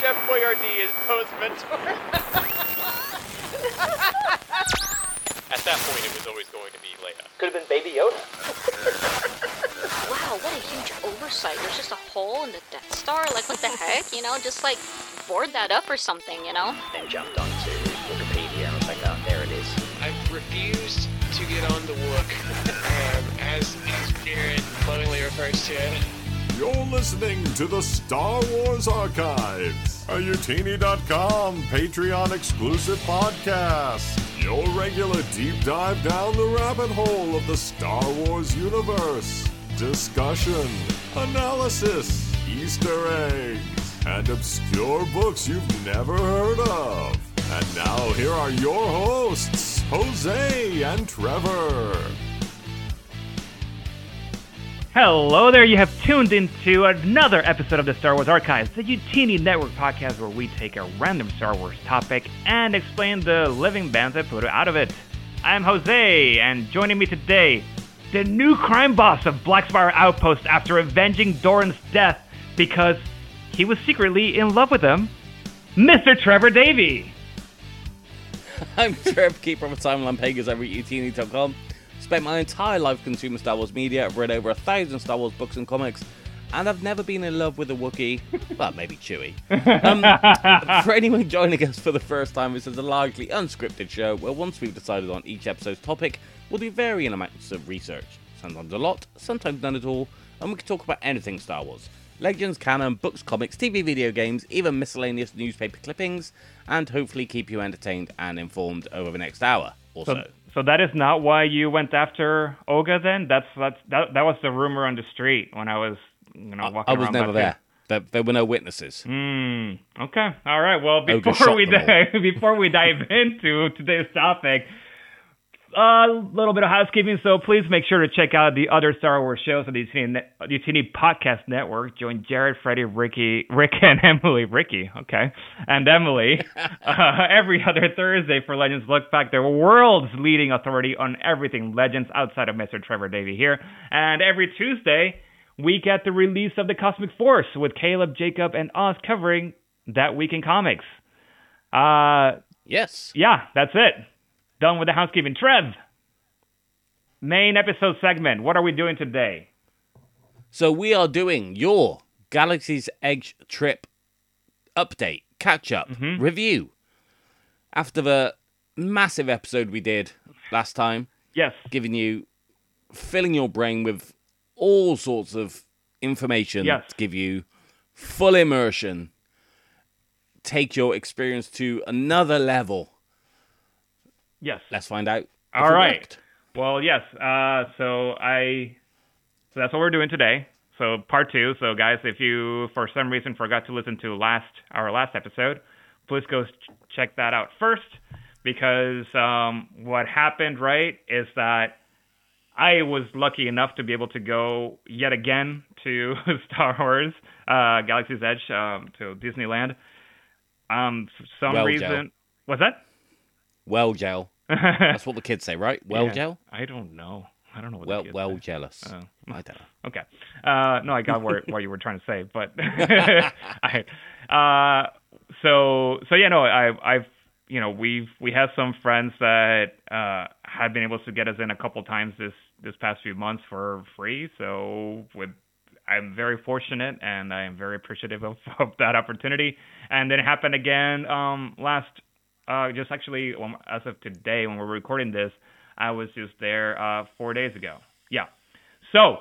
Chef Boyardee is Poe's mentor. At that point, it was always going to be Leia. Could have been Baby Yoda. Wow, what a huge oversight. There's just a hole in the Death Star. Like, what the heck? You know, just like board that up or something, you know? Then jumped onto Wikipedia and was like, oh, there it is. I've refused to get on the Wook, as Jared lovingly refers to it. You're listening to the Star Wars Archives, a Youtini.com Patreon exclusive podcast. Your regular deep dive down the rabbit hole of the Star Wars universe. Discussion, analysis, Easter eggs, and obscure books you've never heard of. And now here are your hosts, Jose and Trevor. Hello there, you have tuned into another episode of the Star Wars Archives, the Youtini Network podcast where we take a random Star Wars topic and explain the living bands that put it out of it. I'm Jose, and joining me today, the new crime boss of Blackspire Outpost after avenging Doran's death because he was secretly in love with him, Mr. Trevor Davey. I'm Trev, keeper of a timeline pages over at Youtini.com. Spent my entire life consuming Star Wars media. I've read over 1,000 Star Wars books and comics, and I've never been in love with a Wookiee. Well, maybe Chewie. For anyone joining us for the first time, this is a largely unscripted show where once we've decided on each episode's topic, we'll do varying amounts of research. Sometimes a lot, sometimes none at all, and we can talk about anything Star Wars. Legends, canon, books, comics, TV, video games, even miscellaneous newspaper clippings, and hopefully keep you entertained and informed over the next hour or so. So that is not why you went after Olga then? That was the rumor on the street when I was walking around. I was never there. There were no witnesses. Okay. All right. Well, Olga before we dive into today's topic, a little bit of housekeeping. So please make sure to check out the other Star Wars shows on the Youtini Podcast Network. Join Jared, Freddie, Rick, and Emily. And Emily every other Thursday for Legends Look Back, the world's leading authority on everything Legends outside of Mr. Trevor Davey here. And every Tuesday, we get the release of the Cosmic Force with Caleb, Jacob, and Oz covering that week in comics. Yes. Yeah, that's it. Done with the housekeeping. Trev, main episode segment. What are we doing today? So we are doing your Galaxy's Edge trip update, catch-up, review. After the massive episode we did last time. Yes. Filling your brain with all sorts of information to give you full immersion. Take your experience to another level. Yes. Let's find out. All right. Worked. Well, yes. So that's what we're doing today. So part 2. So guys, if you for some reason forgot to listen to our last episode, please go check that out first, because what happened, right, is that I was lucky enough to be able to go yet again to Star Wars Galaxy's Edge, to Disneyland. For some reason, what's that? Well, gel. That's what the kids say, right? Well, gel? I don't know what the kids say. Jealous. I don't know. Okay. No, I got what you were trying to say, but we have some friends that have been able to get us in a couple times this past few months for free. So I'm very fortunate, and I am very appreciative of that opportunity. And then it happened again just actually, as of today, when we're recording this, I was just there 4 days ago. Yeah. So,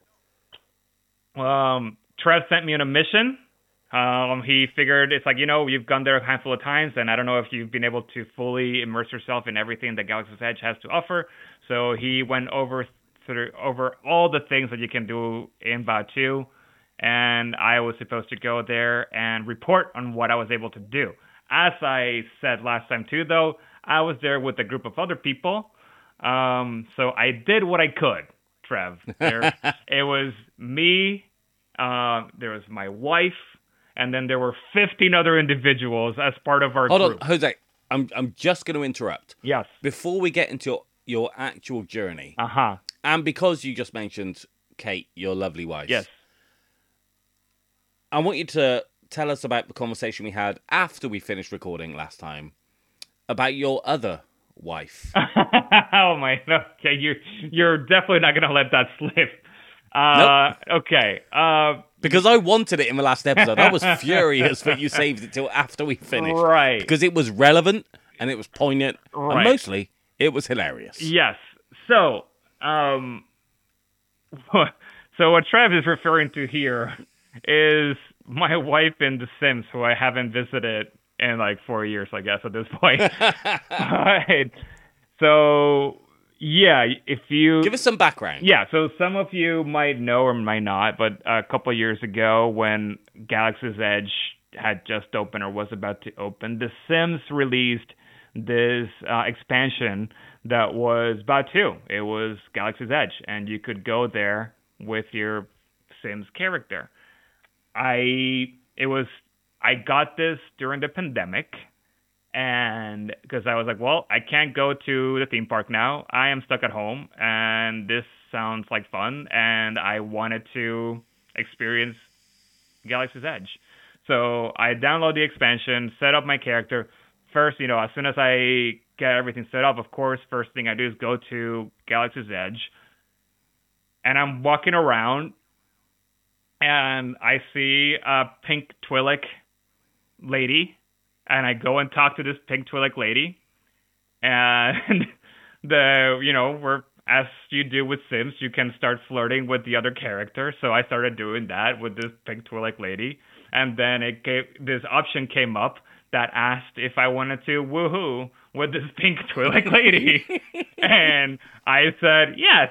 Trev sent me on a mission. He figured it's like, you've gone there a handful of times, and I don't know if you've been able to fully immerse yourself in everything that Galaxy's Edge has to offer. So he went over all the things that you can do in Batuu, and I was supposed to go there and report on what I was able to do. As I said last time too, though, I was there with a group of other people, so I did what I could, Trev. It was me, there was my wife, and then there were 15 other individuals as part of our group. Hold on, Jose, I'm just going to interrupt. Yes. Before we get into your actual journey, And because you just mentioned Kate, your lovely wife. Yes. I want you to tell us about the conversation we had after we finished recording last time about your other wife. Oh my, okay, you're definitely not gonna let that slip. Nope. Okay. Because I wanted it in the last episode. I was furious that you saved it till after we finished. Right. Because it was relevant and it was poignant. Right. And mostly, it was hilarious. Yes. So, so what Trev is referring to here is my wife in The Sims, who I haven't visited in like 4 years, I guess, at this point. Right. So, yeah, if you... Give us some background. Yeah, so some of you might know or might not, but a couple of years ago when Galaxy's Edge had just opened or was about to open, The Sims released this expansion that was Batu. It was Galaxy's Edge, and you could go there with your Sims character. I got this during the pandemic, and because I was like, well, I can't go to the theme park now. I am stuck at home, and this sounds like fun, and I wanted to experience Galaxy's Edge. So I download the expansion, set up my character. First, as soon as I get everything set up, of course, first thing I do is go to Galaxy's Edge, and I'm walking around, and I see a pink Twi'lek lady, and I go and talk to this pink Twi'lek lady, and we're, as you do with Sims, you can start flirting with the other character. So I started doing that with this pink Twi'lek lady, and then this option came up that asked if I wanted to woohoo with this pink Twi'lek lady, and I said yes.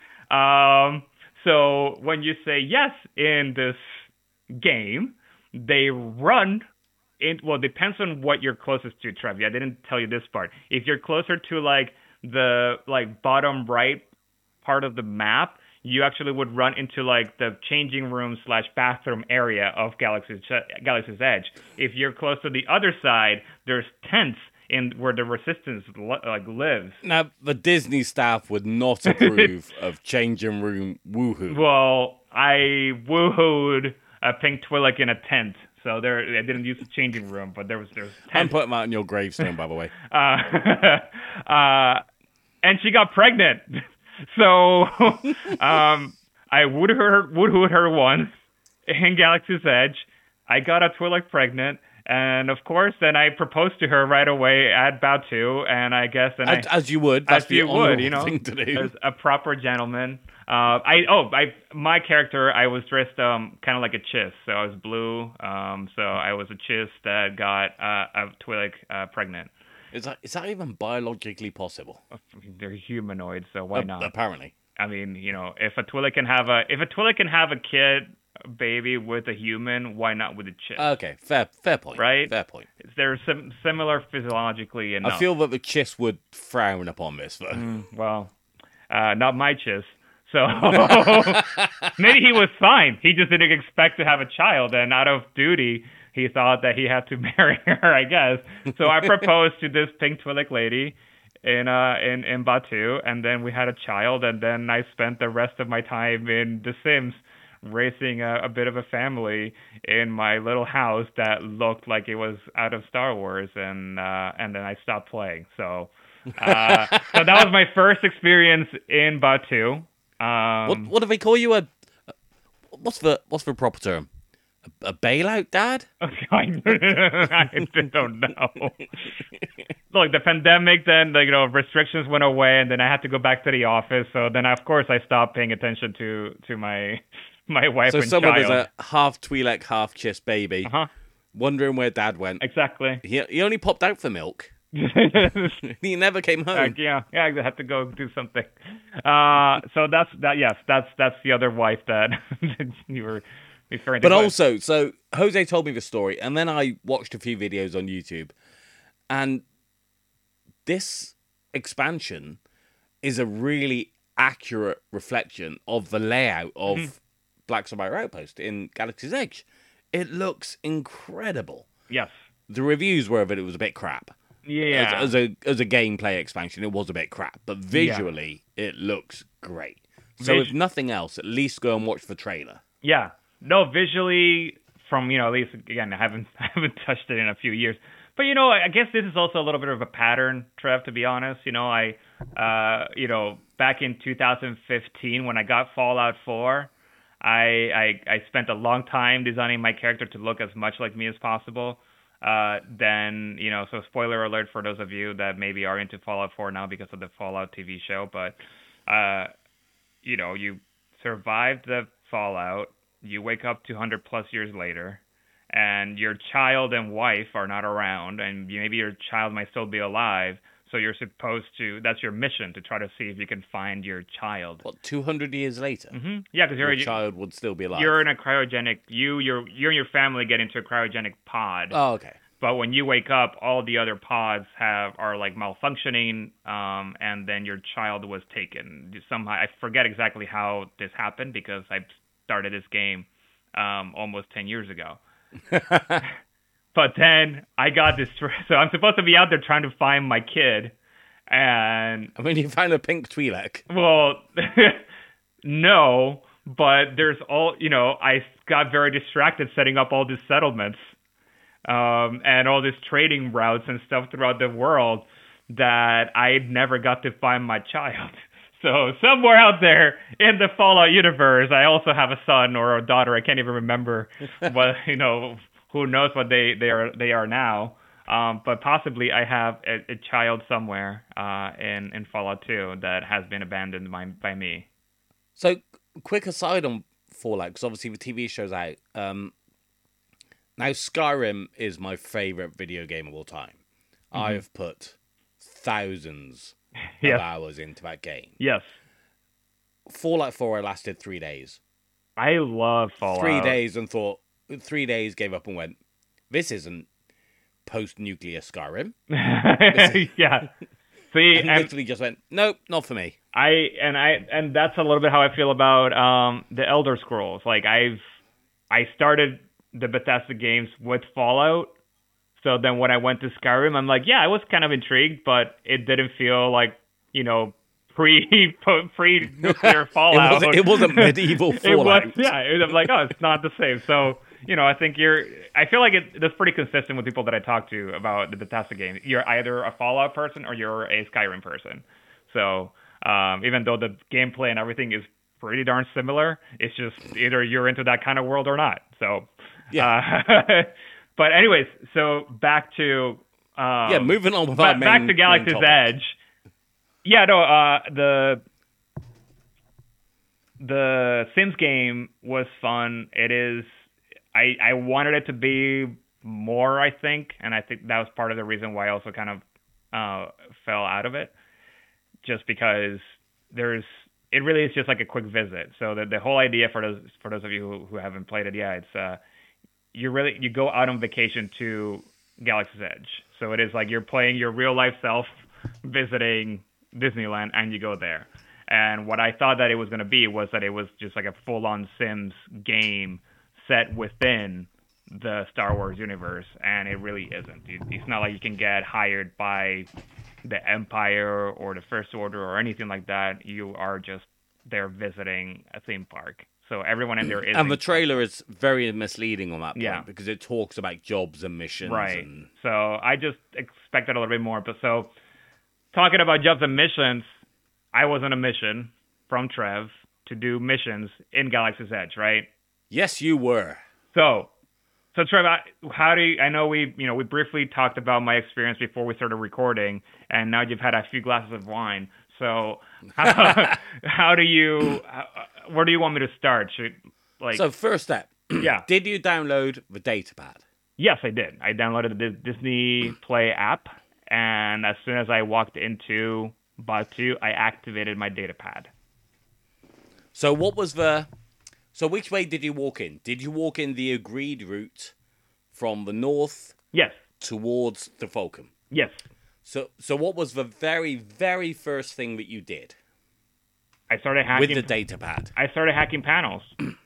So when you say yes in this game, they run. Well, it depends on what you're closest to, Trevi. I didn't tell you this part. If you're closer to the bottom right part of the map, you actually would run into the changing room / bathroom area of Galaxy's Edge. If you're close to the other side, there's tents in where the Resistance lives. Now, the Disney staff would not approve of changing room woohoo. Well, I woohooed a pink Twi'lek in a tent. So I didn't use the changing room, but there was I'm putting that on your gravestone, by the way. And she got pregnant. So I woohooed her once in Galaxy's Edge. I got a Twi'lek pregnant, and of course, then I proposed to her right away at Batu, and I guess as you would, that's the honorable thing to do. As a proper gentleman. My character, I was dressed kind of like a Chiss, so I was blue. So I was a Chiss that got a Twi'lek pregnant. Is that even biologically possible? I mean, they're humanoid, so why not? Apparently. I mean, if a Twi'lek can have a kid, baby with a human, why not with a Chiss? Okay, fair point. Right? Fair point. They're similar physiologically enough. I feel that the Chiss would frown upon this, though. Well, not my Chiss. So maybe he was fine. He just didn't expect to have a child, and out of duty, he thought that he had to marry her, I guess. So I proposed to this pink Twi'lek lady in Batu, and then we had a child, and then I spent the rest of my time in The Sims raising a bit of a family in my little house that looked like it was out of Star Wars, and then I stopped playing. So that was my first experience in Batu. What do they call you? What's the proper term? A bailout dad? I don't know. Look, the pandemic, then restrictions went away, and then I had to go back to the office. So then, of course, I stopped paying attention to my wife and child. So someone is a half Twi'lek, half Chiss baby, wondering where dad went. Exactly. He only popped out for milk. He never came home. Yeah, I had to go do something. So that's that. Yes, that's the other wife that you were referring to. But also, so Jose told me the story, and then I watched a few videos on YouTube, and this expansion is a really accurate reflection of the layout of Black Spire Outpost in Galaxy's Edge. It looks incredible. Yes. The reviews were that it was a bit crap. Yeah. As a gameplay expansion, it was a bit crap, but visually, it looks great. So if nothing else, at least go and watch the trailer. Yeah. No, visually, from, you know, at least again, I haven't touched it in a few years. But you know, I guess this is also a little bit of a pattern, Trev. To be honest, you know, you know, back in 2015 when I got Fallout 4, I spent a long time designing my character to look as much like me as possible. Then, you know, so spoiler alert for those of you that maybe are into Fallout 4 now because of the Fallout TV show. But you know, you survived the Fallout. You wake up 200 plus years later, and your child and wife are not around, and maybe your child might still be alive. So you're supposed to, that's your mission, to try to see if you can find your child. What, 200 years later? Mm-hmm. Yeah, because your child would still be alive. You're in a cryogenic, you and your family get into a cryogenic pod. Oh, okay. But when you wake up, all the other pods are like malfunctioning, and then your child was taken. Somehow, I forget exactly how this happened because I started this game almost 10 years ago. But then I got this, so I'm supposed to be out there trying to find my kid, and I mean, you found a pink Twi'lek. Well, no, but there's all, you know, I got very distracted setting up all these settlements, and all these trading routes and stuff throughout the world that I never got to find my child. So somewhere out there in the Fallout universe, I also have a son or a daughter. I can't even remember what, you know, who knows what they are now. But possibly I have a child somewhere in Fallout 2 that has been abandoned by me. So, quick aside on Fallout, because obviously the TV show's out. Now, Skyrim is my favorite video game of all time. Mm-hmm. I've put thousands of hours into that game. Yes. Fallout 4, I lasted 3 days. I love Fallout. 3 days and thought, 3 days, gave up and went, this isn't post-nuclear Skyrim. Yeah. See, and literally just went, nope, not for me. And that's a little bit how I feel about the Elder Scrolls. Like I started the Bethesda games with Fallout. So then when I went to Skyrim, I'm like, yeah, I was kind of intrigued, but it didn't feel like, you know, pre-nuclear Fallout. It wasn't medieval Fallout. It was like, oh, it's not the same. So, you know, I think I feel like that's pretty consistent with people that I talk to about the Bethesda games. You're either a Fallout person or you're a Skyrim person. So, even though the gameplay and everything is pretty darn similar, it's just either you're into that kind of world or not. So, yeah. But anyways, so back to moving on with our back to Galaxy's Edge. Yeah, no, the Sims game was fun. It is. I wanted it to be more, I think, and I think that was part of the reason why I also kind of fell out of it, just because it really is just like a quick visit. So the whole idea for those of you who haven't played it yet, it's you go out on vacation to Galaxy's Edge. So it is like you're playing your real life self visiting Disneyland, and you go there. And what I thought that it was going to be was that it was just like a full-on Sims game set within the Star Wars universe, and it really isn't. It's not like you can get hired by the Empire or the First Order or anything like that. You are just there visiting a theme park. So everyone in there is. And the trailer is very misleading on that point because it talks about jobs and missions. Right. So I just expected a little bit more. But so talking about jobs and missions, I was on a mission from Trev to do missions in Galaxy's Edge, right? Yes, you were. So Trev, I know we briefly talked about my experience before we started recording, and now you've had a few glasses of wine. So where do you want me to start? So first step. Yeah. Did you download the datapad? Yes, I did. I downloaded the Disney Play app, and as soon as I walked into Batuu, I activated my datapad. So which way did you walk in? Did you walk in the agreed route from the north? Yes. Towards the Falcon? Yes. So what was the very, very first thing that you did? I started hacking with the datapad. I started hacking panels.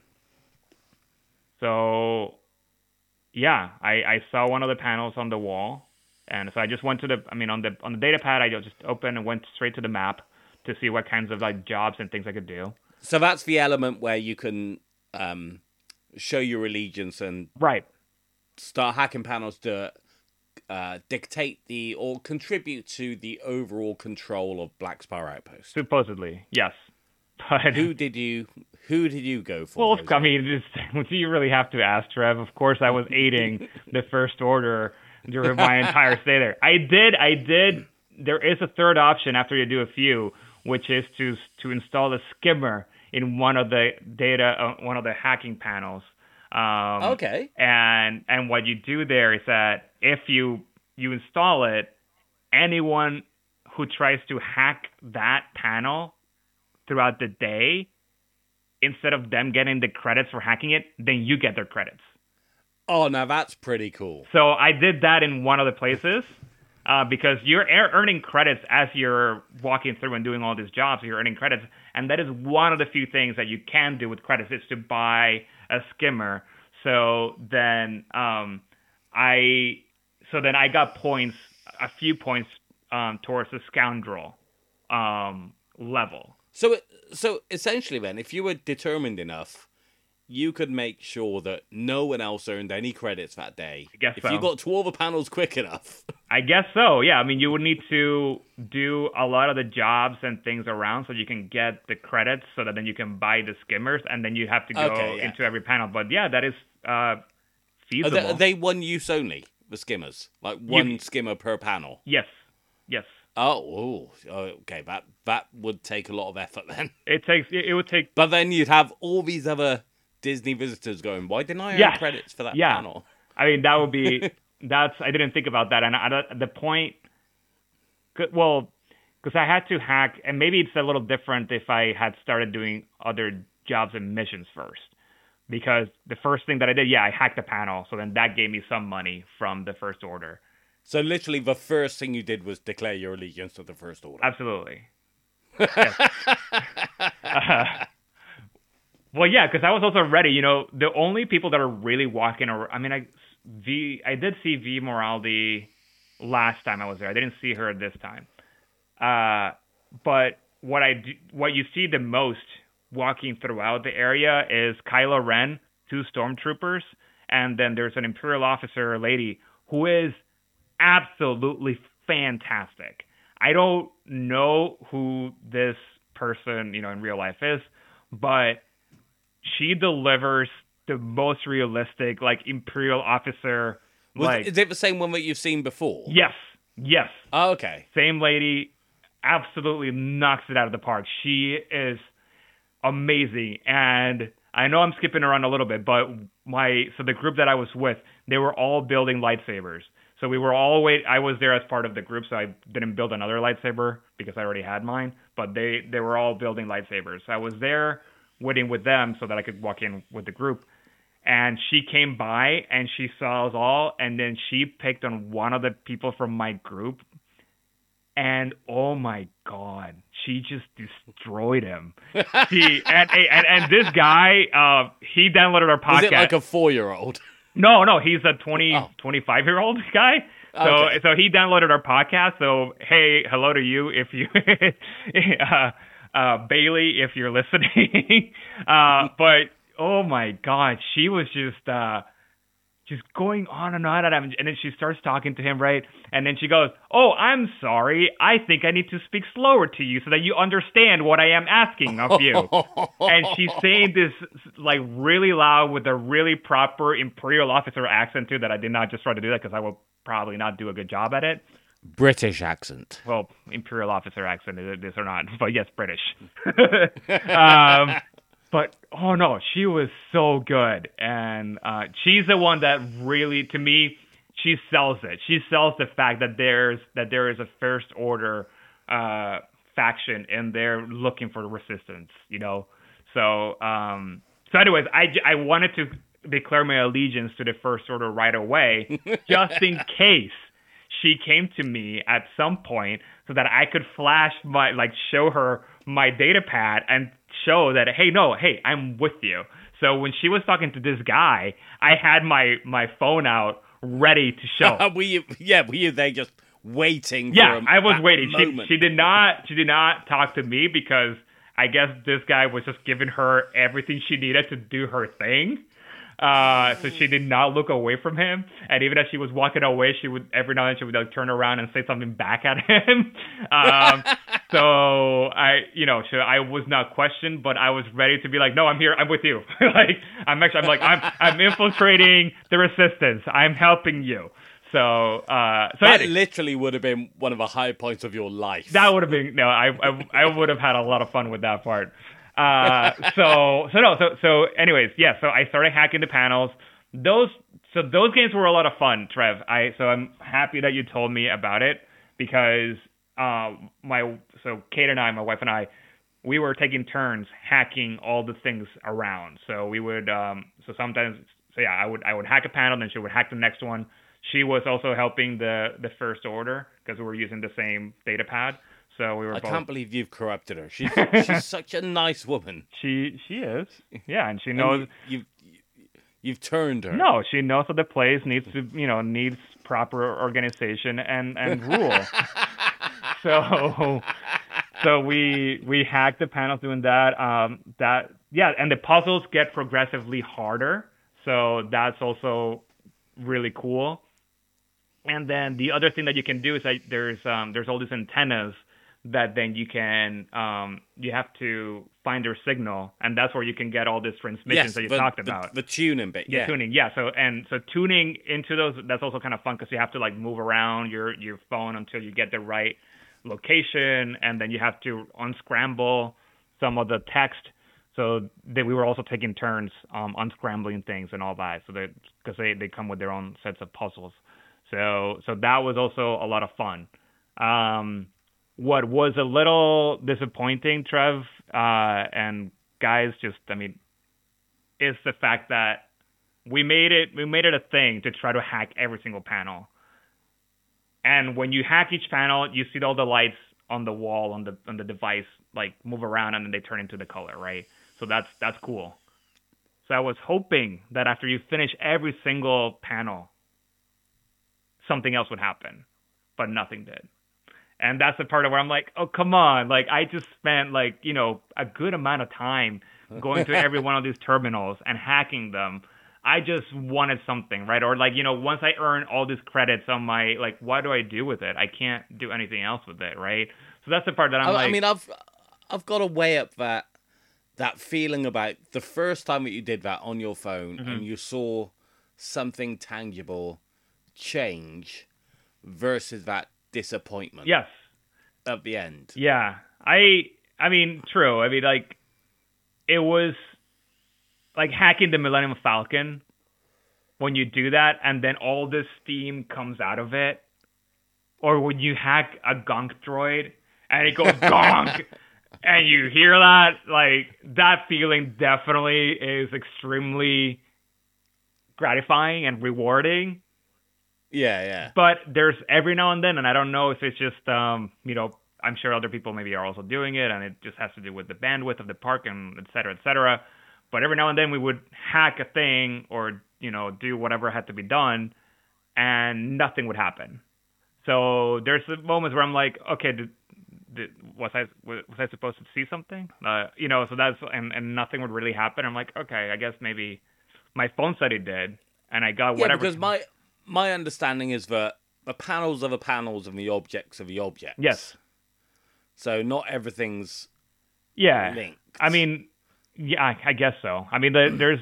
So, yeah, I saw one of the panels on the wall, and so I just went to on the datapad. I just opened and went straight to the map to see what kinds of like jobs and things I could do. So that's the element where you can show your allegiance and Right. start hacking panels to dictate or contribute to the overall control of Black Spire Outpost. Supposedly, yes. But Who did you go for? well, Jose? I mean, do you really have to ask, Trev? Of course, I was aiding the First Order during my entire stay there. I did. There is a third option after you do a few, which is to install a skimmer in one of the one of the hacking panels. Okay. And what you do there is that if you install it, anyone who tries to hack that panel throughout the day, instead of them getting the credits for hacking it, then you get their credits. Oh, now that's pretty cool. So I did that in one of the places because you're earning credits as you're walking through and doing all these jobs. You're earning credits, and that is one of the few things that you can do with credits is to buy a skimmer. So then I got points, a few points towards the scoundrel level. So essentially, then, if you were determined enough, you could make sure that no one else earned any credits that day. I guess if so. you got to all the panels quick enough. I guess so, yeah. I mean, you would need to do a lot of the jobs and things around so you can get the credits so that then you can buy the skimmers, and then you have to go into every panel. But yeah, that is feasible. Are they one use only, the skimmers? Like one skimmer per panel? Yes. Oh, okay. That would take a lot of effort then. It would take. But then you'd have all these other Disney visitors going, why didn't I earn credits for that panel? I mean, that would be, I didn't think about that. And at the point, well, because I had to hack, and maybe it's a little different if I had started doing other jobs and missions first. Because the first thing that I did, I hacked the panel. So then that gave me some money from the First Order. So literally the first thing you did was declare your allegiance to the First Order. Absolutely. Well, yeah, because I was also ready. You know, the only people that are really walking around. I mean, I did see V Moraldi last time I was there. I didn't see her this time. But what you see the most walking throughout the area is Kylo Ren, 2 stormtroopers, and then there's an Imperial officer lady who is absolutely fantastic. I don't know who this person, in real life is, but she delivers the most realistic, Imperial officer. Is it the same one that you've seen before? Yes. Oh, okay. Same lady, absolutely knocks it out of the park. She is amazing, and I know I'm skipping around a little bit, but the group that I was with, they were all building lightsabers. So we were I was there as part of the group, so I didn't build another lightsaber because I already had mine, but they were all building lightsabers. So I was there waiting with them so that I could walk in with the group. And she came by and she saw us all, and then she picked on one of the people from my group. And oh my God, she just destroyed him. And this guy, he downloaded our podcast. Was it like a 4-year-old? No, he's a 25-year-old guy. So he downloaded our podcast. So hey, hello to you if you, Bailey, if you're listening. But oh my God, she was just going on and on at him, and then she starts talking to him, right? And then she goes, "Oh, I'm sorry. I think I need to speak slower to you so that you understand what I am asking of you." And she's saying this really loud with a really proper Imperial officer accent too. That I did not just try to do that because I will probably not do a good job at it. British accent. Well, Imperial officer accent, this or not, but yes, British. But, oh no, she was so good. And she's the one that really, to me, she sells it. She sells the fact that there is a First Order faction and they're looking for resistance, So anyways, I wanted to declare my allegiance to the First Order right away, just in case she came to me at some point so that I could flash show her my data pad and show that, hey, I'm with you. So when she was talking to this guy, I had my phone out ready to show. Were you there just waiting? Yeah, I was waiting. She did not talk to me because I guess this guy was just giving her everything she needed to do her thing. So she did not look away from him, and even as she was walking away, she would every now and then she would like turn around and say something back at him. So I was not questioned, but I was ready to be like, no, I'm here, I'm with you. I'm infiltrating the resistance. I'm helping you. So that literally would have been one of the high points of your life. That would have been I would have had a lot of fun with that part. Anyways, yeah. So I started hacking the panels. Those games were a lot of fun, Trev. I'm happy that you told me about it because Kate and I, my wife and I, we were taking turns hacking all the things around. So we would I would hack a panel, then she would hack the next one. She was also helping the First Order because we were using the same data pad. So we were. I can't believe you've corrupted her. She's such a nice woman. She is. Yeah, and she knows. You've turned her. No, she knows that the place needs proper organization and rule. So we hacked the panels doing that. And the puzzles get progressively harder. So that's also really cool. And then the other thing that you can do is that there's all these antennas that then you can you have to find their signal, and that's where you can get all these transmissions that you talked about. The tuning bit, yeah. The tuning, yeah. So tuning into those, that's also kind of fun because you have to like move around your phone until you get the right location, and then you have to unscramble some of the text. So we were also taking turns unscrambling things and all that. So because they come with their own sets of puzzles. So that was also a lot of fun. What was a little disappointing, Trev, and guys, is the fact that we made it a thing to try to hack every single panel. And when you hack each panel, you see all the lights on the wall on the device like move around, and then they turn into the color, right? So that's cool. So I was hoping that after you finish every single panel, something else would happen, but nothing did. And that's the part of where I'm like, oh, come on. Like, I just spent, a good amount of time going to every one of these terminals and hacking them. I just wanted something, right? Or, once I earn all these credits on my, what do I do with it? I can't do anything else with it, right? So that's the part that I've got to weigh up that feeling about the first time that you did that on your phone and you saw something tangible change versus that disappointment. Yes. At the end. Yeah. I mean, true. It was like hacking the Millennium Falcon when you do that and then all this steam comes out of it. Or when you hack a gonk droid and it goes gonk and you hear that, that feeling definitely is extremely gratifying and rewarding. Yeah. But there's every now and then, and I don't know if it's just, I'm sure other people maybe are also doing it, and it just has to do with the bandwidth of the park and et cetera, et cetera. But every now and then we would hack a thing or, do whatever had to be done, and nothing would happen. So there's moments where I'm like, okay, was I supposed to see something? So that's, and nothing would really happen. I'm like, okay, I guess maybe my phone said it did, and I got whatever. Yeah, because my understanding is that the panels are the panels and the objects are the objects. Yes. So not everything's linked. I mean, yeah, I guess so. I mean, there's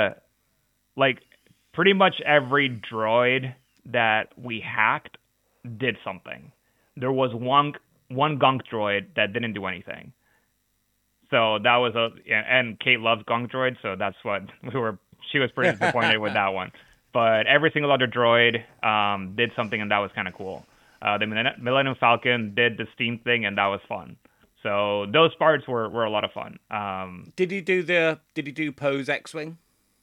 pretty much every droid that we hacked did something. There was one gonk droid that didn't do anything. So that was and Kate loves gonk droids, so that's what she was pretty disappointed with that one. But every single other droid did something, and that was kind of cool. The Millennium Falcon did the steam thing, and that was fun. So those parts were a lot of fun. Did you do Poe's X-Wing?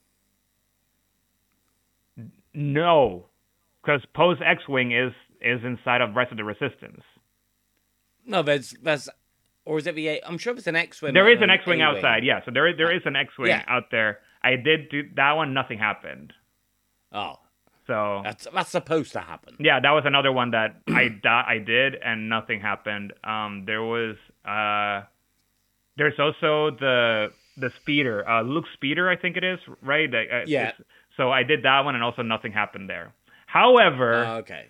No, because Poe's X-Wing is inside of Rise of the Resistance. No, there's or is it the? I'm sure it's an X-Wing. There is an X-Wing outside. Yeah, so there is an X-Wing out there. I did do that one. Nothing happened. Oh, so that's supposed to happen. Yeah, that was another one that I did, and nothing happened. There's also the speeder, Luke Speeder, I think it is, right? Yeah. So I did that one, and also nothing happened there. However, Okay.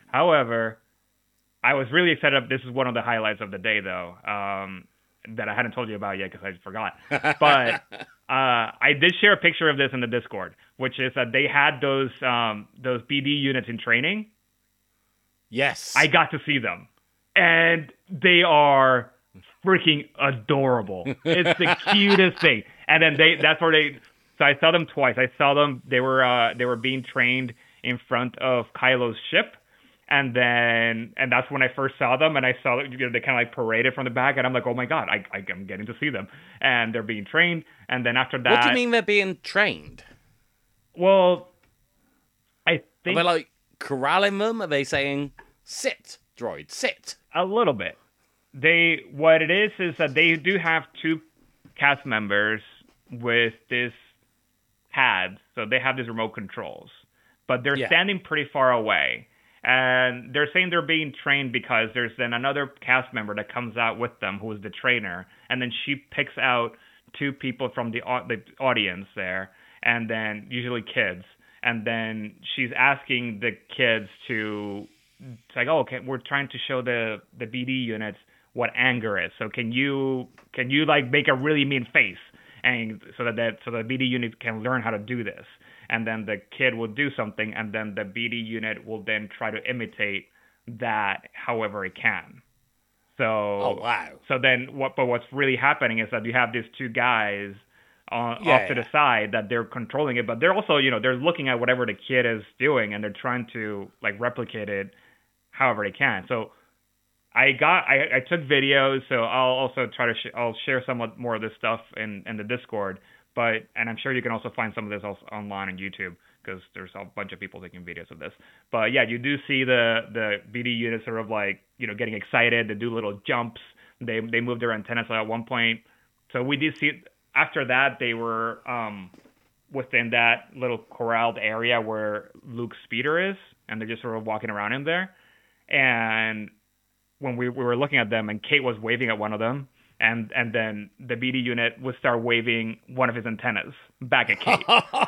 I was really excited. This is one of the highlights of the day, though, that I hadn't told you about yet because I forgot. But I did share a picture of this in the Discord, which is that they had those BD units in training. Yes. I got to see them, and they are freaking adorable. It's the cutest thing. And then so I saw them twice. I saw them. They were being trained in front of Kylo's ship. And that's when I first saw them, and I saw that they kind of like paraded from the back, and I'm like, oh my god, I'm getting to see them, and they're being trained. And then after that, what do you mean they're being trained? Well, I think Are they like corralling them? Are they saying sit, droid, sit? a little bit. What it is that they do have two cast members with this pad, so they have these remote controls, but they're standing pretty far away. And they're saying they're being trained because there's then another cast member that comes out with them who is the trainer, and then she picks out two people from the audience there, and then usually kids, and then she's asking the kids to, it's like, oh, okay, we're trying to show the BD units what anger is, so can you like make a really mean face, and so the BD unit can learn how to do this. And then the kid will do something, and then the BD unit will then try to imitate that however it can. So, oh wow! So then, what's really happening is that you have these two guys off to the side that they're controlling it, but they're also, they're looking at whatever the kid is doing, and they're trying to like replicate it however they can. So I took videos, so I'll also try to I'll share somewhat more of this stuff in the Discord. And I'm sure you can also find some of this also online on YouTube because there's a bunch of people taking videos of this. But yeah, you do see the BD units sort of like, getting excited. They do little jumps. They move their antennas at one point. So we did see, after that, they were within that little corralled area where Luke's speeder is, and they're just sort of walking around in there. And when we were looking at them, and Kate was waving at one of them, and then the BD unit would start waving one of his antennas back at Kate.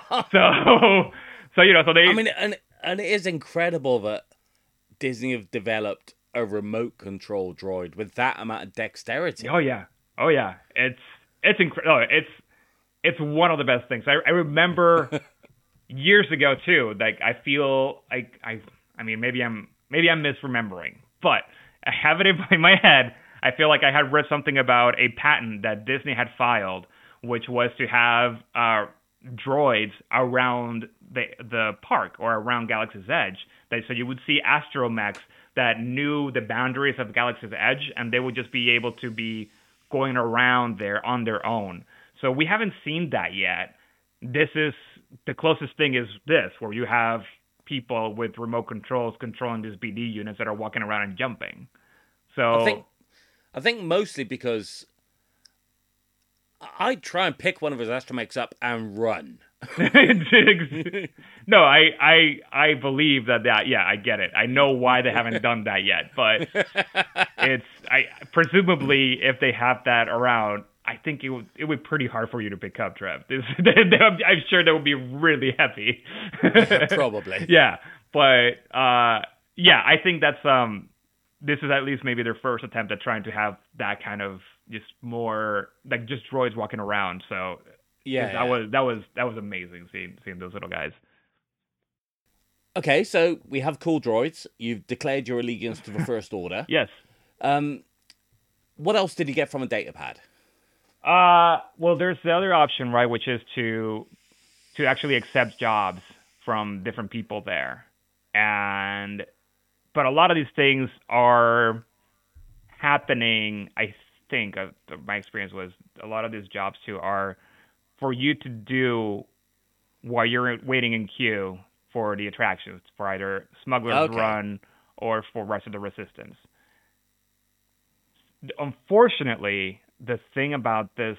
so they. I mean, and it is incredible that Disney have developed a remote control droid with that amount of dexterity. Oh yeah. It's incredible. It's one of the best things. I remember years ago too. Like I feel like I mean maybe I'm misremembering, but I have it in my head. I feel like I had read something about a patent that Disney had filed, which was to have droids around the park or around Galaxy's Edge. So you would see astromechs that knew the boundaries of Galaxy's Edge, and they would just be able to be going around there on their own. So we haven't seen that yet. This is the closest thing is this, where you have people with remote controls controlling these BD units that are walking around and jumping. So I think mostly because I'd try and pick one of his astromechs up and run. No, I believe that. Yeah, I get it. I know why they haven't done that yet, but presumably if they have that around, I think it would be pretty hard for you to pick up, Trev. I'm sure that would be really heavy. Probably. Yeah, but I think that's this is at least maybe their first attempt at trying to have that kind of just more like just droids walking around. So that was amazing seeing those little guys. Okay, so we have cool droids. You've declared your allegiance to the First Order. Yes. What else did you get from a datapad? Well, there's the other option, right, which is to actually accept jobs from different people there, but a lot of these things are happening. I think my experience was a lot of these jobs too are for you to do while you're waiting in queue for the attractions, for either Smuggler's Run or for Rise of the Resistance. Unfortunately, the thing about these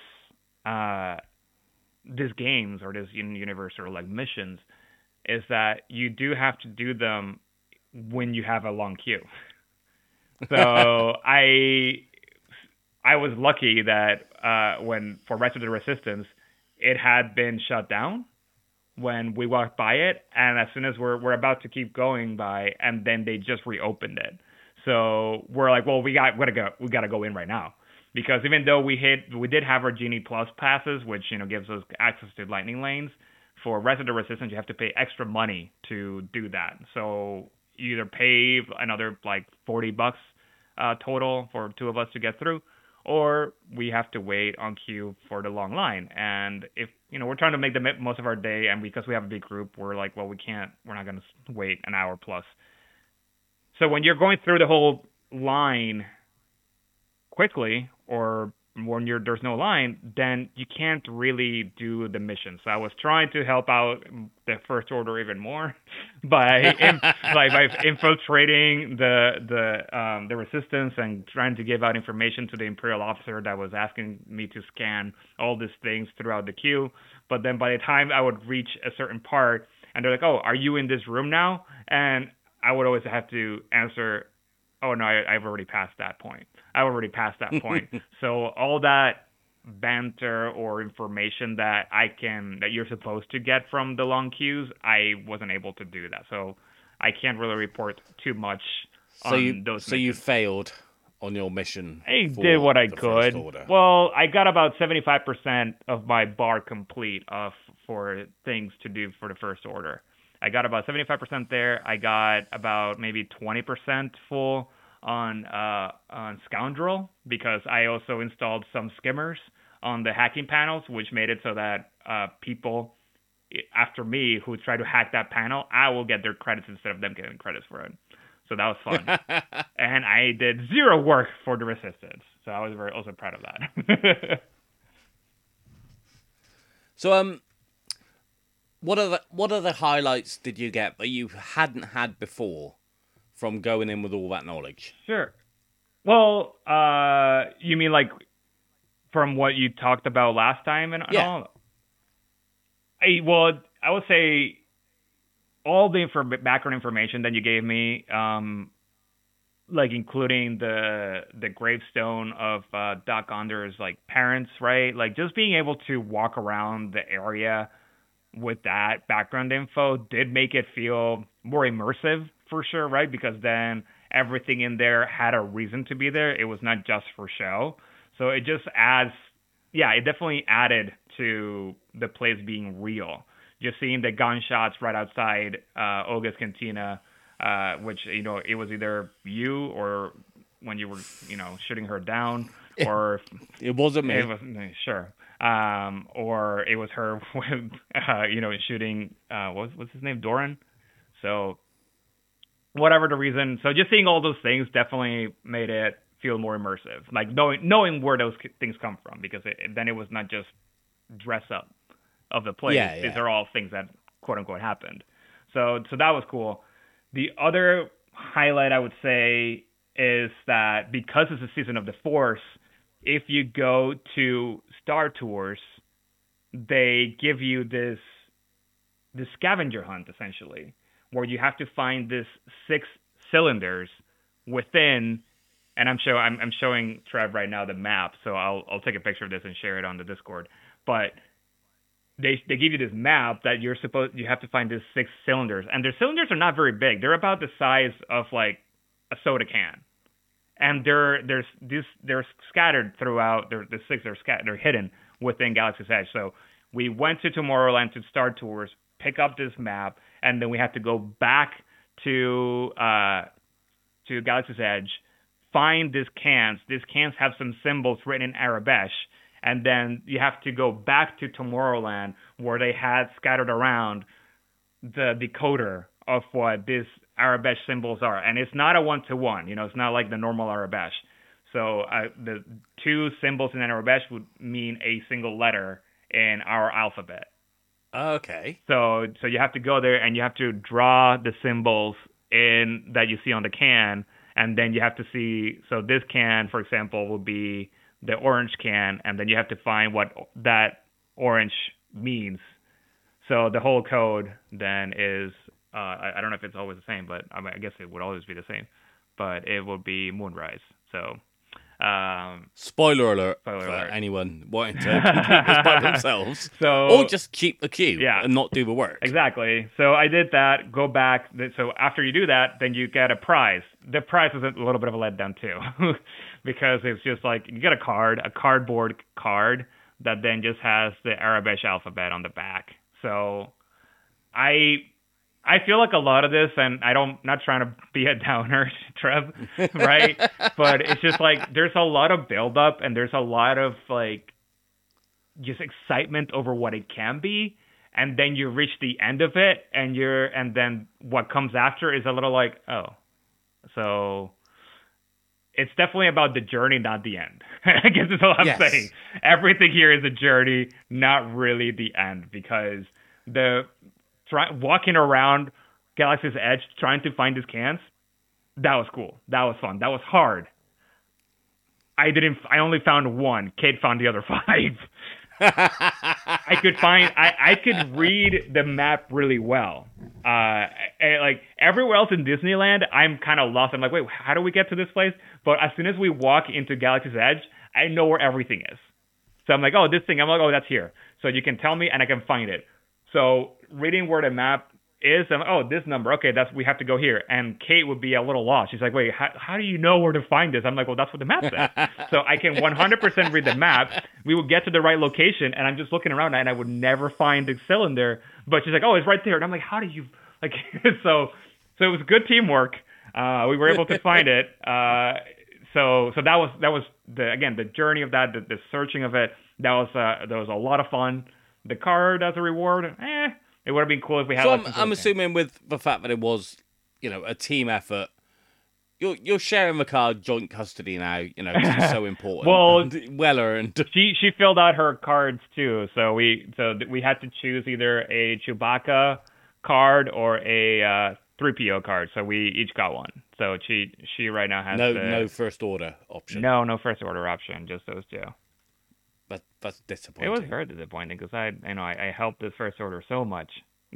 games or this universe or like missions is that you do have to do them when you have a long queue. So I was lucky that when for Rise of the Resistance, it had been shut down when we walked by it, and as soon as we're about to keep going by, and then they just reopened it. So we're like, well, we gotta go in right now, because even though we did have our Genie Plus passes, which gives us access to lightning lanes. For Resident Resistance, you have to pay extra money to do that. So you either pay another like $40 total for two of us to get through, or we have to wait on queue for the long line. And if we're trying to make the most of our day, and because we have a big group, we're like, well, we're not going to wait an hour plus. So when you're going through the whole line quickly, or when there's no line, then you can't really do the mission. So I was trying to help out the First Order even more by infiltrating the Resistance and trying to give out information to the Imperial officer that was asking me to scan all these things throughout the queue. But then by the time I would reach a certain part, and they're like, "Oh, are you in this room now?" And I would always have to answer, "Oh no, I've already passed that point. So all that banter or information that you're supposed to get from the long queues, I wasn't able to do that. So I can't really report too much on those. So you failed on your mission. I did what I could. Well, I got about 75% of my bar complete for things to do for the First Order. I got about 75% there. I got about maybe 20% full on Scoundrel, because I also installed some skimmers on the hacking panels, which made it so that people after me who try to hack that panel, I will get their credits instead of them getting credits for it. So that was fun. And I did 0 work for the Resistance. So I was also proud of that. So what other highlights did you get that you hadn't had before from going in with all that knowledge? Sure. Well, you mean like from what you talked about last time and all? I would say all the background information that you gave me, like including the gravestone of Doc Onder's like parents, right? Like just being able to walk around the area with that background info did make it feel more immersive for sure, right? Because then everything in there had a reason to be there. It was not just for show. So it just adds, it definitely added to the place being real. Just seeing the gunshots right outside Olga's Cantina, which, it was either you or when you were, shooting her down, or it wasn't me. It was, sure. Or it was her, shooting, what's his name? Doran. So whatever the reason. So just seeing all those things definitely made it feel more immersive. Like knowing where those things come from, because then it was not just dress up of the place. Yeah. These are all things that quote unquote happened. So that was cool. The other highlight I would say is that because it's a season of the Force, if you go to Star Tours, they give you this scavenger hunt essentially, where you have to find this 6 cylinders within. And I'm showing Trev right now the map, so I'll take a picture of this and share it on the Discord. But they give you this map that you have to find these 6 cylinders, and their cylinders are not very big. They're about the size of like a soda can, and they're scattered throughout. The 6 they're hidden within Galaxy's Edge. So we went to Tomorrowland to Star Tours, pick up this map, and then we had to go back to Galaxy's Edge. Find these cans. These cans have some symbols written in Arabesh, and then you have to go back to Tomorrowland where they had scattered around the decoder of what these Arabesh symbols are. And it's not a 1-to-1, it's not like the normal Arabesh. So the 2 symbols in Arabesh would mean a single letter in our alphabet. Okay. So you have to go there and you have to draw the symbols in that you see on the can. And then you have to see, so this can, for example, will be the orange can, and then you have to find what that orange means. So the whole code then is, I don't know if it's always the same, but I guess it would always be the same, but it will be Moonrise. So Spoiler alert Spoiler for alert. anyone wanting to complete this by themselves. So Or just keep the queue Yeah. and not do the work. Exactly. So I did that. Go back. So after you do that, then you get a prize. The prize was a little bit of a letdown too, because it's just like you get a cardboard card that then just has the Arabic alphabet on the back. So I feel like a lot of this, and not trying to be a downer, Trev, right? But it's just like there's a lot of buildup and there's a lot of like just excitement over what it can be, and then you reach the end of it, and then what comes after is a little like, oh, so it's definitely about the journey, not the end. I guess that's all I'm saying. Everything here is a journey, not really the end, because walking around Galaxy's Edge trying to find his cans, that was cool. That was fun. That was hard. I only found one. Kate found the other 5. I could read the map really well. Like everywhere else in Disneyland, I'm kind of lost. I'm like, wait, how do we get to this place? But as soon as we walk into Galaxy's Edge, I know where everything is. So I'm like, oh, this thing. I'm like, oh, that's here. So you can tell me and I can find it. So reading where the map is, this number, okay, we have to go here. And Kate would be a little lost. She's like, wait, how do you know where to find this? I'm like, well, that's what the map says. So I can 100% read the map. We would get to the right location, and I'm just looking around, and I would never find the cylinder. But she's like, oh, it's right there. And I'm like, how do you, like, so it was good teamwork. We were able to find it. So that was the journey of that, the searching of it. That was a lot of fun. The card as a reward, it would have been cool if we had. So I'm assuming with the fact that it was, a team effort, you're sharing the card joint custody now. It's so important. Well, well earned. She filled out her cards too, so we had to choose either a Chewbacca card or a 3PO card. So we each got one. So she right now has no first order option. No first order option, just those two. That's disappointing. It was very disappointing because I helped this first order so much.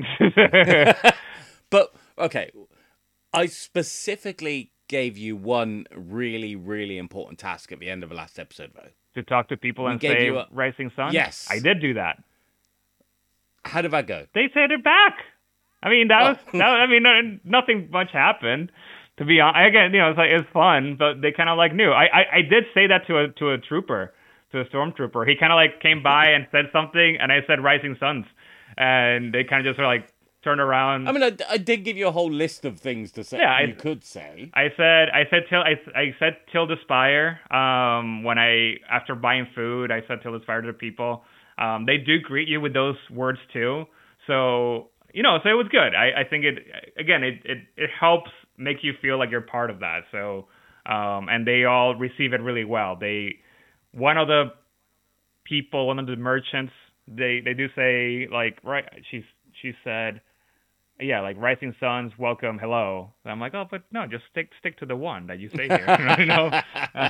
But okay, I specifically gave you one really, really important task at the end of the last episode, though. To talk to people and say Rising Sun? Yes. I did do that. How did that go? They said it back. I mean, nothing much happened. To be honest, again, it's fun, but they kind of knew. I did say that to a trooper. To a stormtrooper. He kind of came by and said something, and I said Rising Suns, and they kind of just turned around. I mean, I did give you a whole list of things to say. Yeah, you could say. I said Tilda Spire. When after buying food, I said Tilda Spire to the people. They do greet you with those words too. So so it was good. I think it helps make you feel like you're part of that. So and they all receive it really well. One of the merchants, they do say right. She said, yeah, Rising Suns, welcome, hello. And I'm like, oh, but no, just stick to the one that you say here,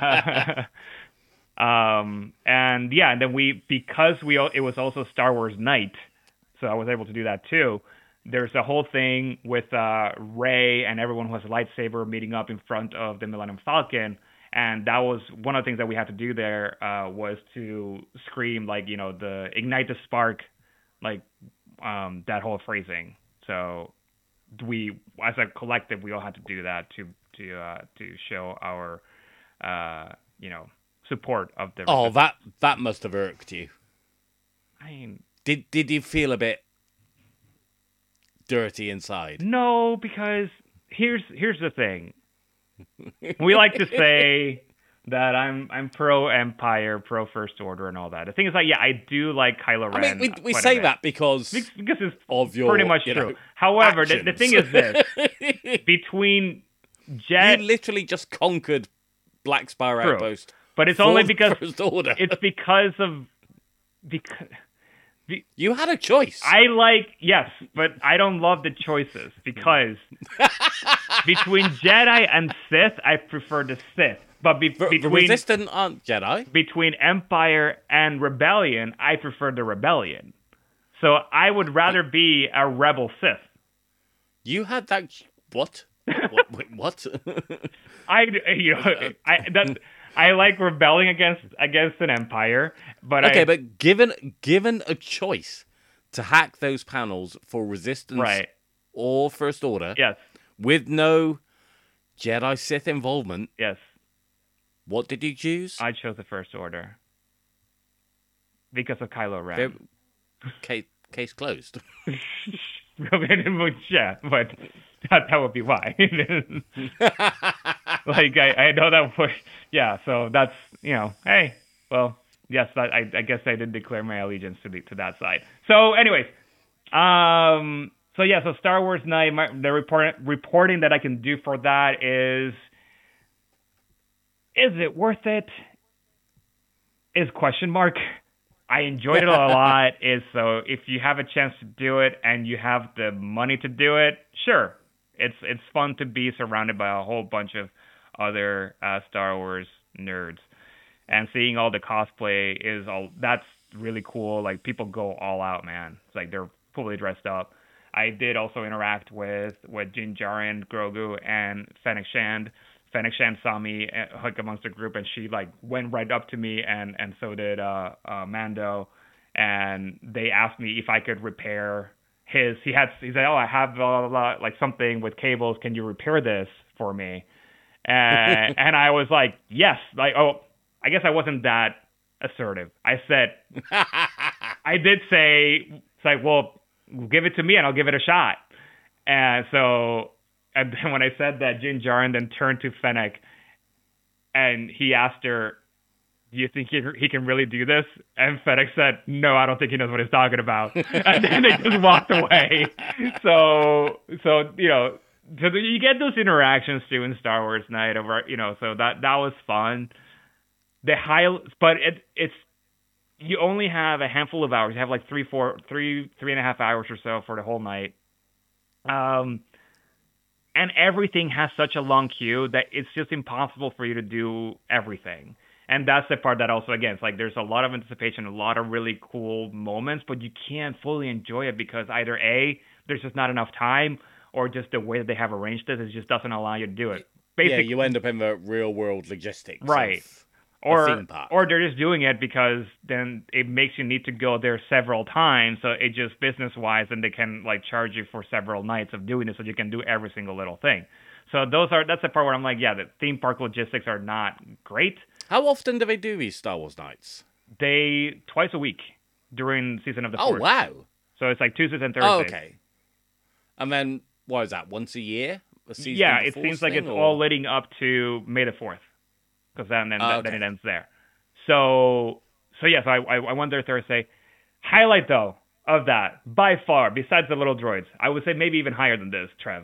and yeah, and then it was also Star Wars night, so I was able to do that too. There's a whole thing with Rey and everyone who has a lightsaber meeting up in front of the Millennium Falcon. And that was one of the things that we had to do there was to scream the ignite the spark, that whole phrasing. So we, as a collective, we all had to do that to show our support of the. Oh, that must have irked you. I mean, did you feel a bit dirty inside? No, because here's the thing. We like to say that I'm pro Empire, pro First Order, and all that. The thing is, I do like Kylo Ren. I mean, we say that because it's of your pretty much true. However, the thing is this: between Jet, you literally just conquered Black Spire Outpost, but it's only because First Order. It's because you had a choice. Yes, but I don't love the choices because between Jedi and Sith, I prefer the Sith. But between Resistance aren't Jedi. Between Empire and Rebellion, I prefer the Rebellion. So I would rather be a rebel Sith. You had that. What? Wait, what? I like rebelling against an empire, but but given a choice to hack those panels for Resistance right. or First Order, Yes. with no Jedi Sith involvement, Yes. what did you choose? I chose the First Order because of Kylo Ren. Case closed. Yeah, but that would be why. Like I know that was, yeah. So that's, hey, well, yes, I guess I did declare my allegiance to that side. So, anyways, so Star Wars Night. The reporting that I can do for that is it worth it? Is question mark. I enjoyed it a lot. So if you have a chance to do it and you have the money to do it, sure. It's fun to be surrounded by a whole bunch of other Star Wars nerds, and seeing all the cosplay that's really cool. Like, people go all out, man. It's like they're fully dressed up. I did also interact with Din Djarin, Grogu, and Fennec Shand. Fennec Shand saw me amongst the group, and she went right up to me, and so did Mando, and they asked me if I could repair his. He said, "Oh, I have something with cables. Can you repair this for me?" And I was like, "Yes." I guess I wasn't that assertive. I said, I did say, it's like, well, give it to me and I'll give it a shot. And so. And then when I said that, Din Djarin then turned to Fennec, and he asked her, "Do you think he can really do this?" And Fennec said, "No, I don't think he knows what he's talking about." And then they just walked away. So you get those interactions too in Star Wars Night over, so that was fun. But it's you only have a handful of hours. You have 3.5 hours or so for the whole night. And everything has such a long queue that it's just impossible for you to do everything. And that's the part that also, again, it's like there's a lot of anticipation, a lot of really cool moments, but you can't fully enjoy it because either A, there's just not enough time, or just the way that they have arranged this, it just doesn't allow you to do it. Yeah, you end up in the real world logistics. Right. Or they're just doing it because then it makes you need to go there several times. So it just business-wise, and they can charge you for several nights of doing it, so you can do every single little thing. So that's the part where I'm like, yeah, the theme park logistics are not great. How often do they do these Star Wars nights? Twice a week during Season of the Force. Oh, wow. So it's Tuesdays and Thursdays. Oh, okay. And then, what is that, once a year? Yeah, it seems like it's all leading up to May the 4th. Because then it ends there. So yes, I went there Thursday. Highlight, though, of that, by far, besides the little droids, I would say maybe even higher than this, Trev.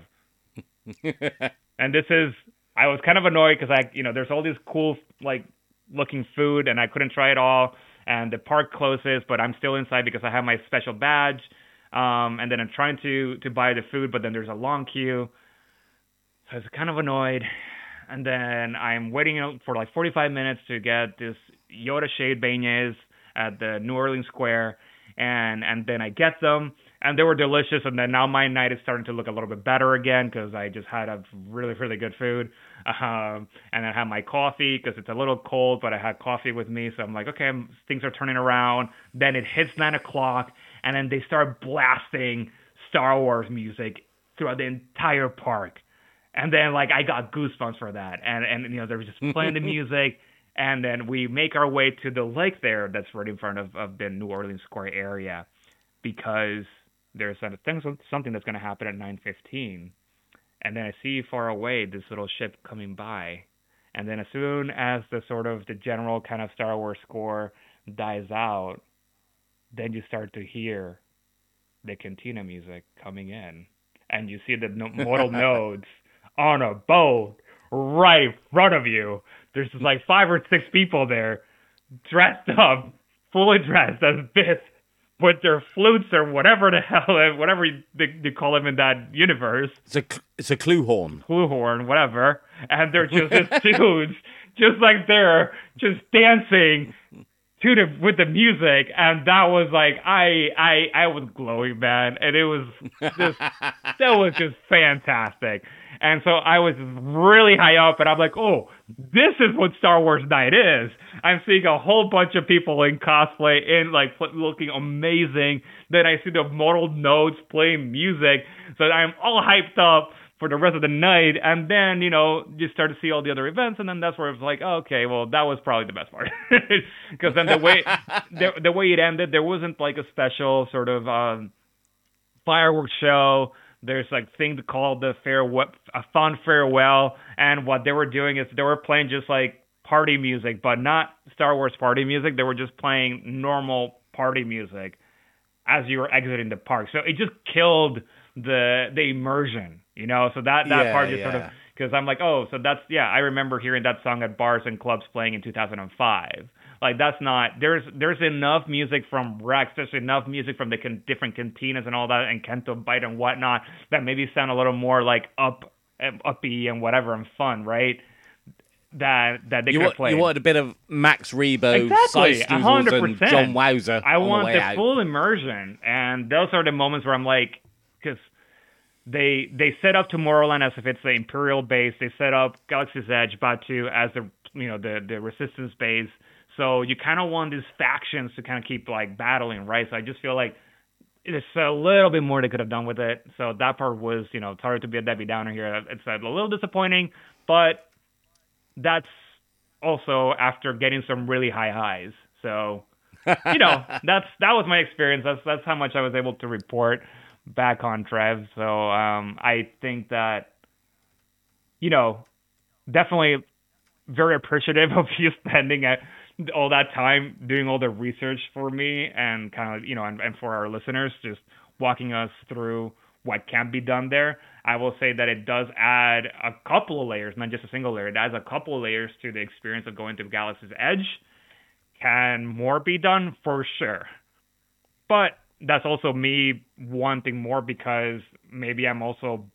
And I was kind of annoyed because there's all this cool, looking food, and I couldn't try it all. And the park closes, but I'm still inside because I have my special badge. And then I'm trying to buy the food, but then there's a long queue. So I was kind of annoyed. And then I'm waiting for 45 minutes to get this Yoda shade beignets at the New Orleans Square. And then I get them, and they were delicious. And then now my night is starting to look a little bit better again because I just had a really, really good food. And I had my coffee because it's a little cold, but I had coffee with me. So I'm like, okay, things are turning around. Then it hits 9 o'clock, and then they start blasting Star Wars music throughout the entire park. And then, I got goosebumps for that. And they were just playing the music. And then we make our way to the lake there that's right in front of the New Orleans Square area because there's something that's going to happen at 9:15. And then I see far away this little ship coming by. And then as soon as the general kind of Star Wars score dies out, then you start to hear the cantina music coming in. And you see the mortal nodes on a boat right in front of you. There's just 5 or 6 people there dressed up, fully dressed as Biff with their flutes or whatever the hell, whatever they call them in that universe. It's a clue horn. Clue horn, whatever. And they're just these dudes, just they're just dancing with the music, and that was I was glowing, man, and it was just that was just fantastic. And so I was really high up, and I'm like, oh, this is what Star Wars Night is. I'm seeing a whole bunch of people in cosplay, in like looking amazing. Then I see the modal nodes playing music, so I'm all hyped up for the rest of the night. And then, you know, you start to see all the other events, and then that's where it's like, oh, okay, well, that was probably the best part. Because then the way it ended, there wasn't like a special sort of fireworks show. There's like thing called a fun farewell, and what they were doing is they were playing just like party music, but not Star Wars party music. They were just playing normal party music as you were exiting the park. So it just killed the immersion, you know. So that part just sort of, because I'm like, oh, so that's, yeah, I remember hearing that song at bars and clubs playing in 2005. Like, that's not, there's enough music from Rex, there's enough music from the different cantinas and all that, and Kento Bite and whatnot, that maybe sound a little more like uppy and whatever and fun, right? That they could have played. You wanted a bit of Max Rebo, exactly, Cy Stoozles, and John Wowzer. I want the out. full immersion, and those are the moments where I'm like, because they set up Tomorrowland as if it's the Imperial base, they set up Galaxy's Edge, Batuu as the Resistance base. So you kind of want these factions to kind of keep like battling, right? So I just feel like there's a little bit more they could have done with it. So that part was, you know, sorry to be a Debbie Downer here. It's a little disappointing, but that's also after getting some really high highs. So, you know, that was my experience. That's how much I was able to report back on Trev. So I think that, you know, definitely very appreciative of you spending all that time doing all the research for me, and kind of, you know, and for our listeners, just walking us through what can be done there. I will say that it does add a couple of layers, not just a single layer. It adds a couple of layers to the experience of going to Galaxy's Edge. Can more be done? For sure. But that's also me wanting more, because maybe I'm also,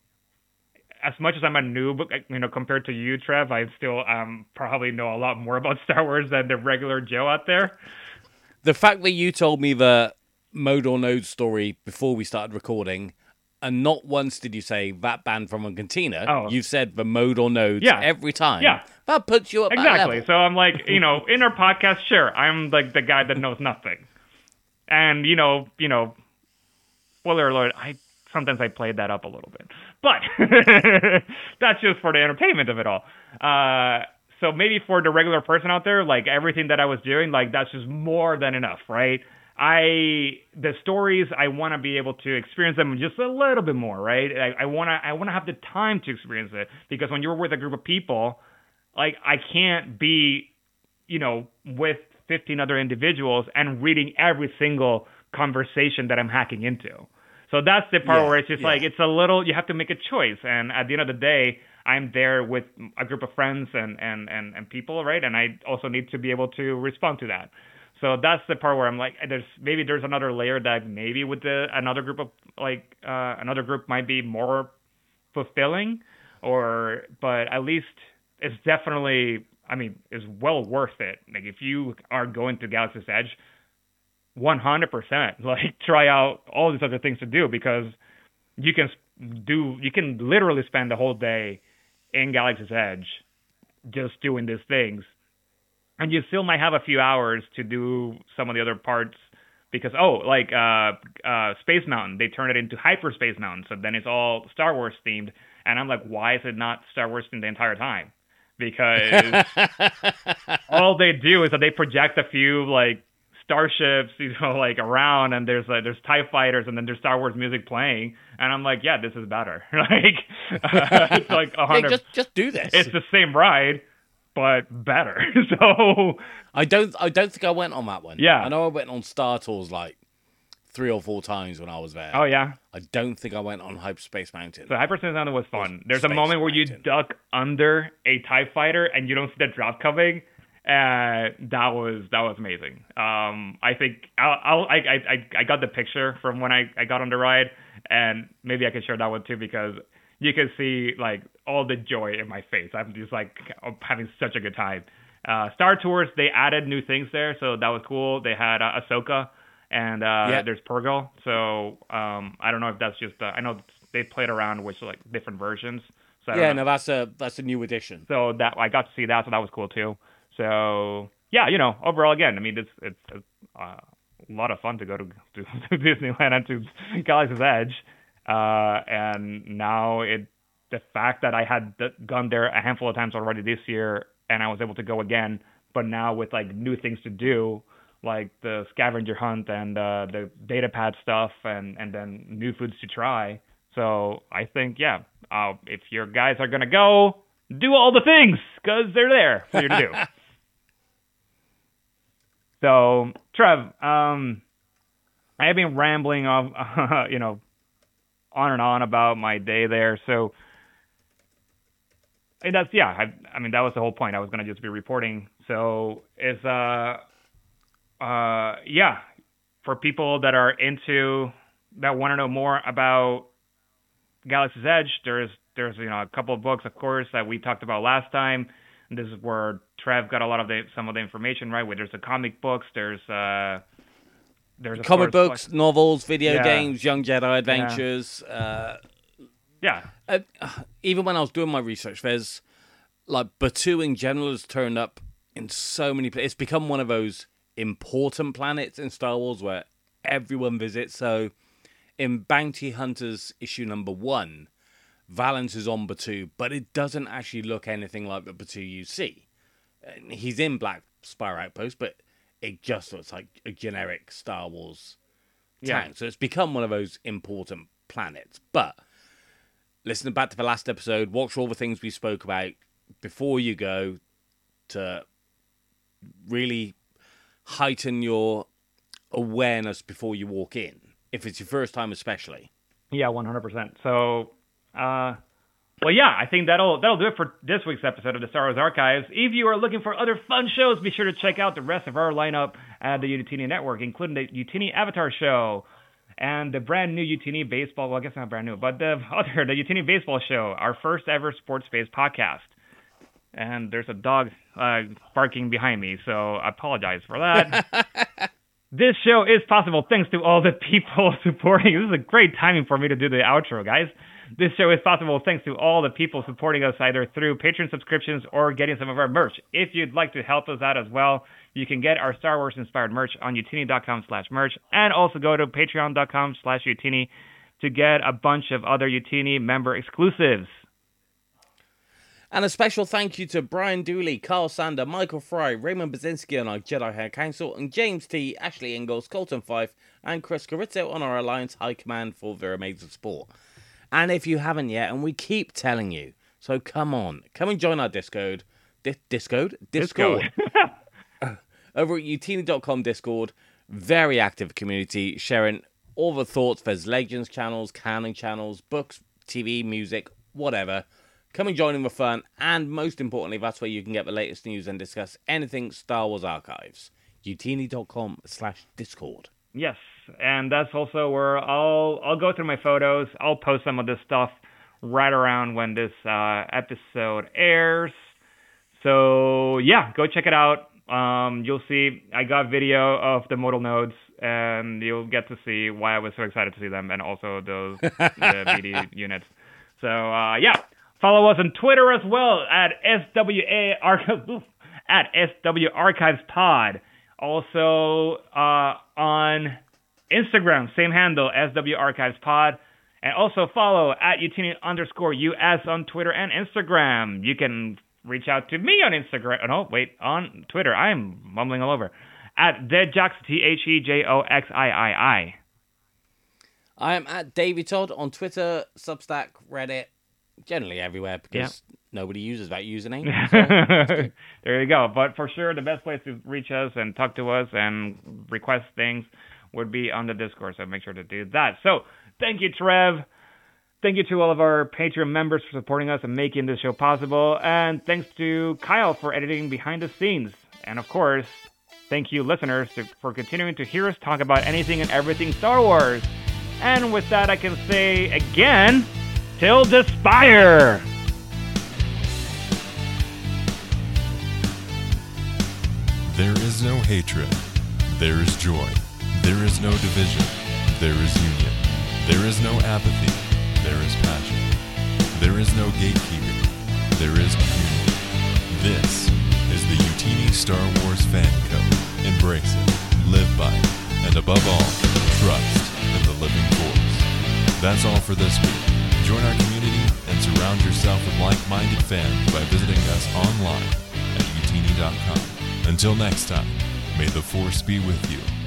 as much as I'm a noob, you know, compared to you, Trev, I still probably know a lot more about Star Wars than the regular Joe out there. The fact that you told me the Mode or Node story before we started recording, and not once did you say that band from a cantina. Oh. You said the Mode or Nodes every time. Yeah. That puts you up exactly. that level. So I'm like, you know, in our podcast, sure, I'm like the guy that knows nothing. And, you know, spoiler alert, sometimes I played that up a little bit. But that's just for the entertainment of it all. So maybe for the regular person out there, like everything that I was doing, like that's just more than enough, right? The stories, I want to be able to experience them just a little bit more, right? I want to have the time to experience it, because when you're with a group of people, like I can't be, you know, with 15 other individuals and reading every single conversation that I'm hacking into. So that's the part where it's just like, it's a little, you have to make a choice. And at the end of the day, I'm there with a group of friends and people, right? And I also need to be able to respond to that. So that's the part where I'm like, there's another layer that maybe with another group of another group might be more fulfilling, but at least it's definitely, I mean, it's well worth it. Like if you are going to Galaxy's Edge, 100%, like try out all these other things to do, because you can literally spend the whole day in Galaxy's Edge just doing these things. And you still might have a few hours to do some of the other parts, because, Space Mountain, they turn it into Hyperspace Mountain, so then it's all Star Wars themed. And I'm like, why is it not Star Wars themed the entire time? Because all they do is that they project a few, like, starships, you know, like around, and there's TIE fighters, and then there's Star Wars music playing, and I'm like, yeah, this is better. Like, it's like 100. Hey, just do this. It's the same ride, but better. So I don't think I went on that one. Yeah, I know I went on Star Tours like 3 or 4 times when I was there. Oh yeah. I don't think I went on Hyperspace Mountain. So Hyperspace Mountain was fun. There's a moment where you duck under a TIE fighter and you don't see the drop coming. That was amazing. I think I got the picture from when I got on the ride, and maybe I can share that one too, because you can see like all the joy in my face. I'm just like having such a good time. Star Tours, they added new things there, so that was cool. They had Ahsoka, and there's Purrgil. So I don't know if that's just I know they played around with like different versions. So I don't know. no, that's a new addition. So that I got to see that, so that was cool too. So yeah, overall, again, I mean, it's a lot of fun to go to Disneyland and to Galaxy's Edge, and now the fact that I had gone there a handful of times already this year, and I was able to go again, but now with like new things to do, like the scavenger hunt and the data pad stuff, and then new foods to try. So I think, if your guys are gonna go, do all the things, because they're there for you to do. So, Trev, I have been rambling off, on and on about my day there. So, that's, I mean, that was the whole point. I was going to just be reporting. So, it's, for people that are that want to know more about Galaxy's Edge, there's a couple of books, of course, that we talked about last time. This is where Trev got some of the information, right? Where there's the comic books, there's comic books, novels, video games, Young Jedi Adventures. Even when I was doing my research, there's like Batuu in general has turned up in so many places. It's become one of those important planets in Star Wars where everyone visits. So in Bounty Hunters issue number 1, Valance is on Batuu, but it doesn't actually look anything like the Batuu you see. He's in Black Spire Outpost, but it just looks like a generic Star Wars town. So it's become one of those important planets. But listening back to the last episode, watch all the things we spoke about before you go to really heighten your awareness before you walk in, if it's your first time especially. Yeah, 100%. So... I think that'll do it for this week's episode of the Star Wars Archives. If you are looking for other fun shows, be sure to check out the rest of our lineup at the Youtini Network, including the Youtini Avatar Show and the brand new Youtini Baseball. Well, I guess not brand new, but the Youtini Baseball Show, our first ever sports-based podcast. And there's a dog barking behind me, so I apologize for that. This show is possible thanks to all the people supporting. This is a great timing for me to do the outro, guys. This show is possible thanks to all the people supporting us either through Patreon subscriptions or getting some of our merch. If you'd like to help us out as well, you can get our Star Wars inspired merch on youtini.com/merch, and also go to patreon.com/youtini to get a bunch of other Youtini member exclusives. And a special thank you to Brian Dooley, Carl Sander, Michael Fry, Raymond Basinski on our Jedi Hair Council, and James T, Ashley Ingalls, Colton Fife, and Chris Carizzo on our Alliance High Command for their amazing support. And if you haven't yet, and we keep telling you, so come and join our Discord. Discord? Over at Youtini.com Discord. Very active community, sharing all the thoughts. There's Legends channels, canon channels, books, TV, music, whatever. Come and join in the fun, and most importantly, that's where you can get the latest news and discuss anything Star Wars Archives. Youtini.com/Discord. Yes, and that's also where I'll go through my photos. I'll post some of this stuff right around when this episode airs. So yeah, go check it out. You'll see I got video of the modal nodes, and you'll get to see why I was so excited to see them, and also the BD units. So yeah. Follow us on Twitter as well at SW Archives Pod. Also on Instagram, same handle, SW Archives Pod. And also follow at Youtini_US on Twitter and Instagram. You can reach out to me on Instagram. On Twitter. I'm mumbling all over. At Deadjox, TheJoxii. I am at Davey Todd on Twitter, Substack, Reddit. Generally everywhere, because nobody uses that username. So there you go. But for sure, the best place to reach us and talk to us and request things would be on the Discord. So make sure to do that. So thank you, Trev. Thank you to all of our Patreon members for supporting us and making this show possible. And thanks to Kyle for editing behind the scenes. And of course, thank you, listeners, for continuing to hear us talk about anything and everything Star Wars. And with that, I can say again... till the spire! There is no hatred. There is joy. There is no division. There is union. There is no apathy. There is passion. There is no gatekeeping. There is community. This is the Utini Star Wars Fan Code. Embrace it, live by it, and above all, trust in the living Force. That's all for this week. Join our community and surround yourself with like-minded fans by visiting us online at utini.com. Until next time, may the Force be with you.